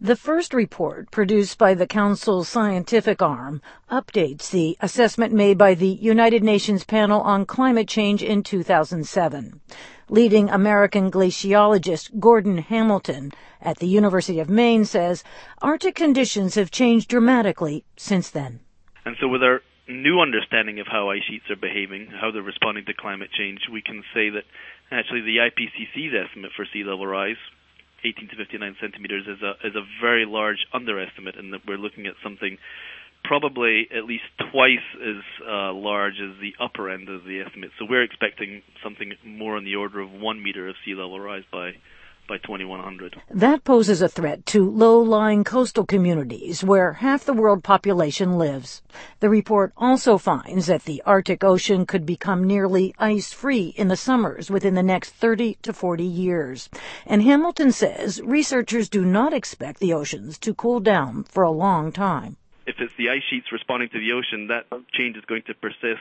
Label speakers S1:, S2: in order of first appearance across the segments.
S1: The first report, produced by the Council's scientific arm, updates the assessment made by the United Nations Panel on Climate Change in 2007. Leading American glaciologist Gordon Hamilton at the University of Maine says Arctic conditions have changed dramatically since then.
S2: And so with our new understanding of how ice sheets are behaving, how they're responding to climate change, we can say that actually the IPCC's estimate for sea level rise, 18 to 59 centimeters, is a very large underestimate, and that we're looking at something probably at least twice as large as the upper end of the estimate. So we're expecting something more on the order of 1 meter of sea level rise by 2100.
S1: That poses a threat to low-lying coastal communities where half the world population lives. The report also finds that the Arctic Ocean could become nearly ice-free in the summers within the next 30 to 40 years. And Hamilton says researchers do not expect the oceans to cool down for a long time.
S2: If it's the ice sheets responding to the ocean, that change is going to persist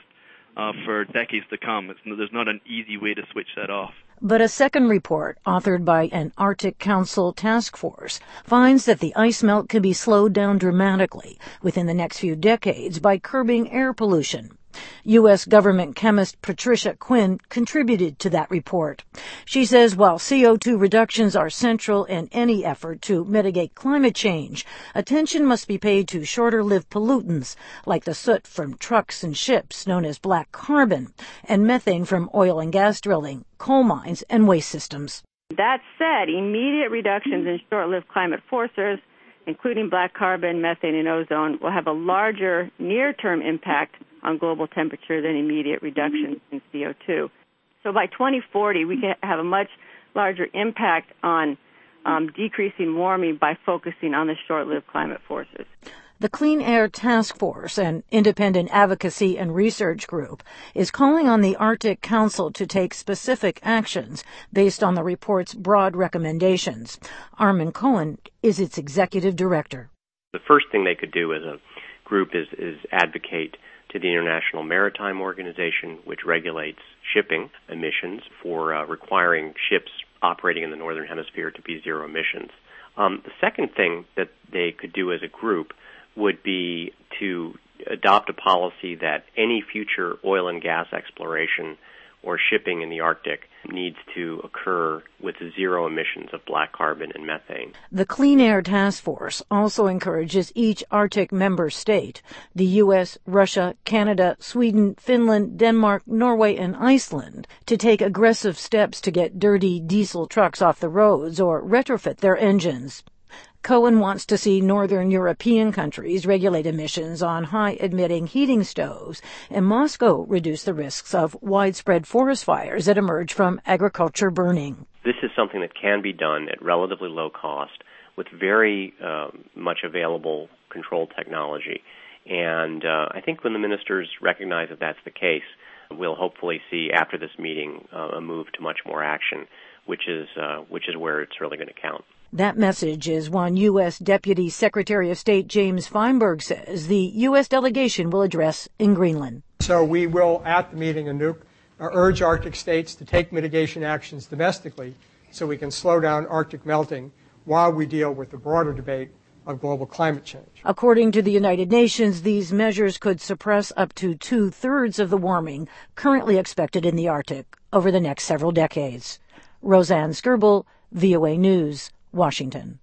S2: for decades to come. There's not an easy way to switch that off.
S1: But a second report, authored by an Arctic Council task force, finds that the ice melt can be slowed down dramatically within the next few decades by curbing air pollution. U.S. government chemist Patricia Quinn contributed to that report. She says while CO2 reductions are central in any effort to mitigate climate change, attention must be paid to shorter-lived pollutants like the soot from trucks and ships known as black carbon and methane from oil and gas drilling, coal mines, and waste systems.
S3: That said, immediate reductions in short-lived climate forcers, including black carbon, methane, and ozone, will have a larger near-term impact on global temperature than immediate reductions in CO2. So by 2040, we can have a much larger impact on decreasing warming by focusing on the short-lived climate forces.
S1: The Clean Air Task Force, an independent advocacy and research group, is calling on the Arctic Council to take specific actions based on the report's broad recommendations. Armin Cohen is its executive director.
S4: The first thing they could do as a group is advocate to the International Maritime Organization, which regulates shipping emissions, for requiring ships operating in the Northern Hemisphere to be zero emissions. The second thing that they could do as a group would be to adopt a policy that any future oil and gas exploration or shipping in the Arctic needs to occur with zero emissions of black carbon and methane.
S1: The Clean Air Task Force also encourages each Arctic member state, the U.S., Russia, Canada, Sweden, Finland, Denmark, Norway, and Iceland, to take aggressive steps to get dirty diesel trucks off the roads or retrofit their engines. Cohen wants to see northern European countries regulate emissions on high-emitting heating stoves, and Moscow reduce the risks of widespread forest fires that emerge from agriculture burning.
S4: This is something that can be done at relatively low cost with very much available control technology. And I think when the ministers recognize that that's the case, we'll hopefully see after this meeting a move to much more action, which is where it's really going to count.
S1: That message is one U.S. Deputy Secretary of State James Feinberg says the U.S. delegation will address in Greenland.
S5: So we will, at the meeting in Nuuk, urge Arctic states to take mitigation actions domestically so we can slow down Arctic melting while we deal with the broader debate of global climate change.
S1: According to the United Nations, these measures could suppress up to 2/3 of the warming currently expected in the Arctic over the next several decades. Roseanne Skirble, VOA News, Washington.